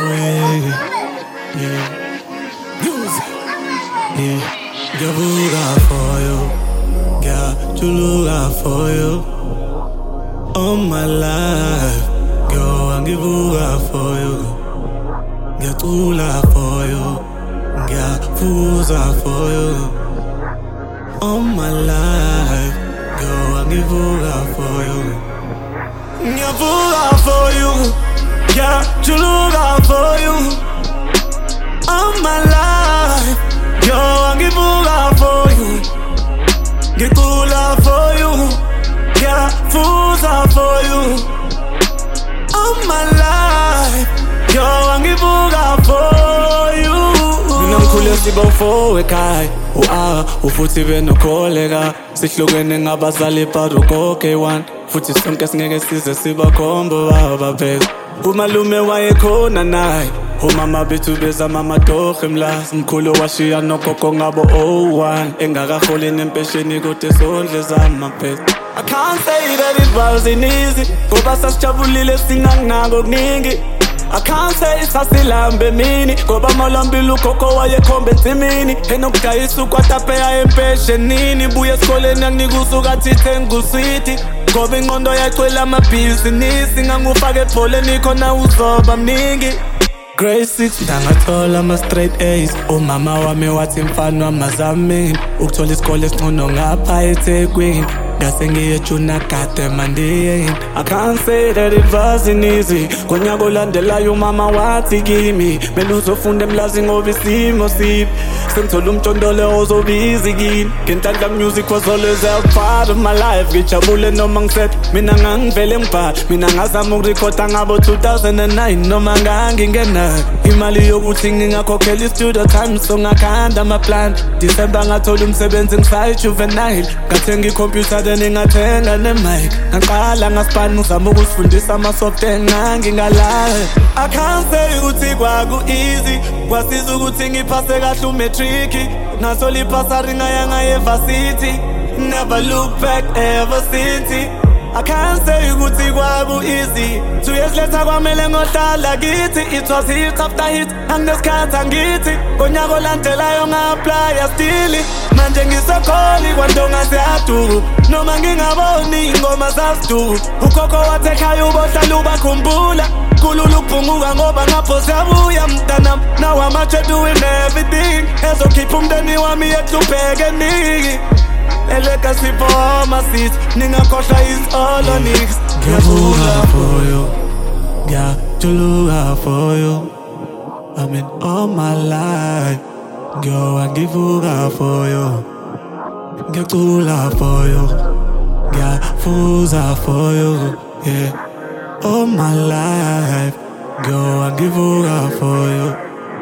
yeah. Music, yeah. Gavuga for you, yeah. Chuluga for you. All my life, go and give for you. Get tula for you, get fuza for you. All my life, go and give for you. Get fuza for you, get tula for you. All my life, go and give for you. Get tula for you, get fuza for you. All my life, yo angivuka for you. Mina ngikhule siba u4 ekhaya, u-R ufuthi benokholeka. Sihlukene ngabazali but ugoge one. Futhi sonke singeke size sibakhombo baba phela. Umalume wayekhona naye, umama bethu beza mama torhe mlazi. Mkhulu washiya nogogo ngabo 01. Engakaholi nempesheni kodwa sondle zama phela. I can't say that it wasn't easy, ngoba sasijabulile singanako kuningi. I can't say sasilambe mini, ngoba malambile ugogo wayekhomba ensimini. Enokudayisa ukwatapeya empeshenini, buye esikoleni angikusuka thithe nguswiti. Ngoba ingqondo yacwela amabhizinisi, ngangufake ebholeni khona uzoba mningi. Grade 6 ndangathola ama-straight A's. Umama wami wathi mfana wamazamini, ukuthola isikole esingcono ngapha eThekwini. Ngase ngiye ejuna kade mandiyeni. I can't say that it wasn't easy, ngonyaka olandelayo umama wathi kimi mele uzofunda emlazi ngoba isimo sibi. Sengithola umntondolo ozobizi kini. Ngentanda music was always a part of my life. Ngijabule noma ngisethe, mina ngangivele ngibhala. Mina ngazama ukurekhoda ngabo 2009 noma ngangingenayo imali yokuthi ngingakhokhela i-studio time, so ngakhanda amaplan. December ngathola umsebenzi ngisayi-juvenile, ngathenga i-computer then ngathenga ne-mic. Ngaqala ngaspani ngizama ukusifundisa ama-software ngangingalayo. I can't say ukuthi kwaku-easy, kwasiza ukuthi ngiphase kahle umetriki. Nasola iphasari ngayanga e-varsity, never look back ever since. I can't say ukuthi kwaku-easy, 2 years later kwamele ngohlala kithi. It was hit after hit, anginesikhathi angithi. Ngonyaka olandelayo nga-applya still. Manje ngisekholi kwandonga siyaduku, noma ngingaboni ingoma zasiduku. Ukhokho wathi ekhaya ubohlala ubakhumbula. Kulula ukubhunguka ngoba ngapho siyabuya mntanami. Now I'm out here doing everything ezokhipha umndeni wami ehlupheke niki. A legacy for all my seeds, ningakhohlwa is all on niggas. Ngiyavuka for you, ngiyajuluka for you. I mean all my life, ngivuka for you. Ngiyacula for you, ngiyafuza for you, yeah. All my life, ngivuka for you.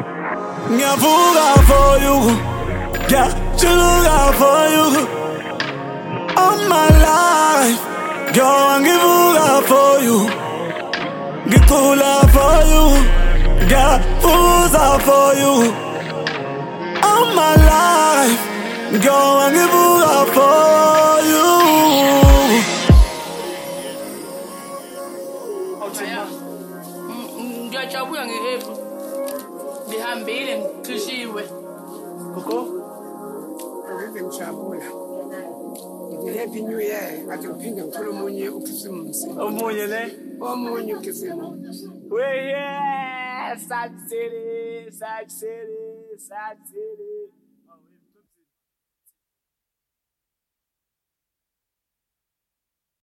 Ngiyavuka for you, ngiyajuluka for you. All my life, ngivuka for you. Ngicula for you, ngiyafuza for you. All my life, ngivuka for you. Ngiyajabuka ngehefu, ngihambile ngikhishiwe. Koko? Ngijabula. Happy New Year. Ngathi ngiphinde ngithole omunye uKhisimusi. Omunye ne? Omunye uKhisimusi. We yeah, Sad City.